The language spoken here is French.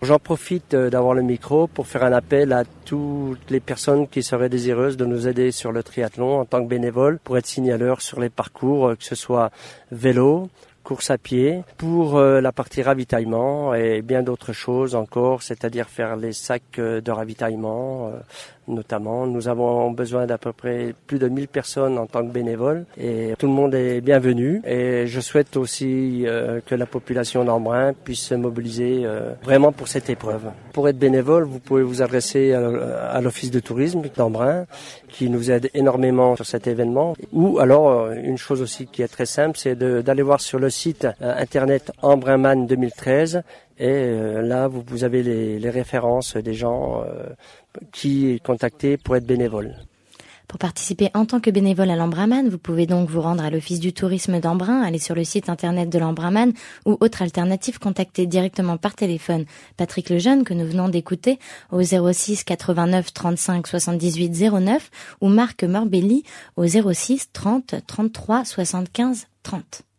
J'en profite d'avoir le micro pour faire un appel à toutes les personnes qui seraient désireuses de nous aider sur le triathlon en tant que bénévoles pour être signaleurs sur les parcours, que ce soit vélo, course à pied, pour la partie ravitaillement et bien d'autres choses encore, c'est-à-dire faire les sacs de ravitaillement notamment. Nous avons besoin d'à peu près plus de 1000 personnes en tant que bénévoles et tout le monde est bienvenu. Et je souhaite aussi que la population d'Embrun puisse se mobiliser vraiment pour cette épreuve. Pour être bénévole, vous pouvez vous adresser à l'Office de tourisme d'Embrun qui nous aide énormément sur cet événement. Ou alors, une chose aussi qui est très simple, c'est d'aller voir sur le site internet Embrunman 2013 et là, vous avez les références des gens qui contacter pour être bénévole. Pour participer en tant que bénévole à l'Embrunman, vous pouvez donc vous rendre à l'Office du tourisme d'Embrun, aller sur le site internet de l'Embrunman ou autre alternative, contacter directement par téléphone Patrick Lejeune que nous venons d'écouter au 06 89 35 78 09 ou Marc Morbelli au 06 30 33 75 30.